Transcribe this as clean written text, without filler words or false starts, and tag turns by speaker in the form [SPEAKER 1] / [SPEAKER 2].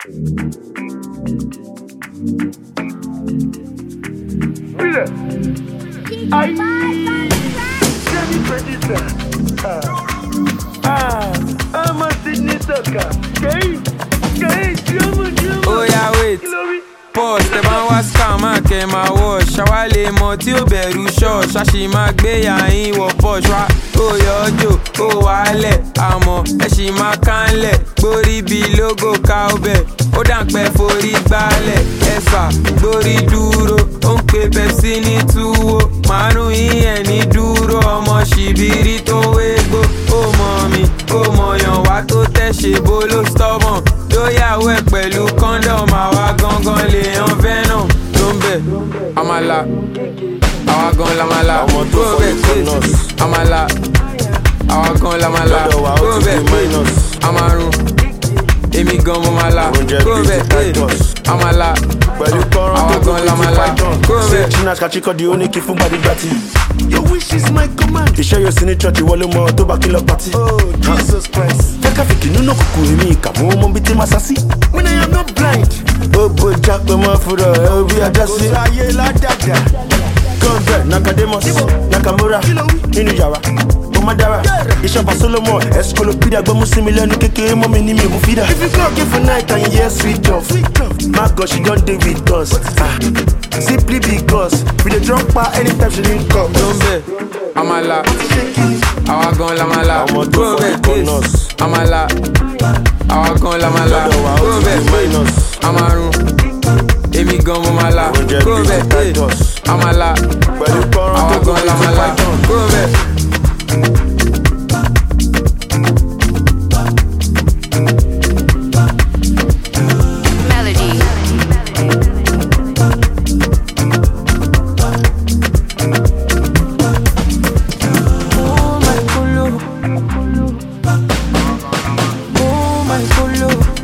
[SPEAKER 1] Oh yeah, wait. Pause, the man was scam, I came my wash. Shawale moti o beru short. Shashi magbe ya in wo posh wa. Oh yojo, oh wale. Amo, eshi makanle. Gbori bi logo cowbell. O dankpe fori gbale. Esa, gbori duro. Onpe Pepsi ni tuwo. Manu iye ni duro. Omo shibiri to wego. Oh mommy, oh moyan wa to te se bolo stubborn. Doyawo ẹ pẹ̀lú condom, àwa gangan lè yan venom. Lombe, amala, àwa gan lamala. Gobe, amala, àwa gan lamala. Gobe, amarun, èmi gan mo mala. Gobe, amala, àwa gan lamala. Gobe,
[SPEAKER 2] China's kachiko di oniki fún body batty. Your wish is my command. Iṣẹ́ yóò sí ní church ìwọlé mọ́ tó bá kí lọ party. Oh, Jesus Christ. Fẹ́kàfìkì nínú kòkò èmi ìkàmú ọmọ bíi tí máa sásí. When I am not blind. Ó bójá pé mọ́ fúnra ẹ̀ ó bí ajá sí. Kò sáyé ládàjà. Convert, Nakademus, Nakamura, nínú yàrá. Mo má dára. Ìṣọ̀bà Solomon, Escolopedia gbọ́mú sí mi lẹ́nu kékeré mọ́ mi ní mi ò mú fídà. If you go give for night and you hear sweet off. My God, she gon' dey with us. Simply because we dey drop her anytime she link up.
[SPEAKER 1] Lombe, amala, àwa gan lamala. Gobe, amala, àwa gan lamala. Gobe, amarun, èmi gan mo mala. Gobe, amala, àwa gan lamala. Gobe. Oh my colo,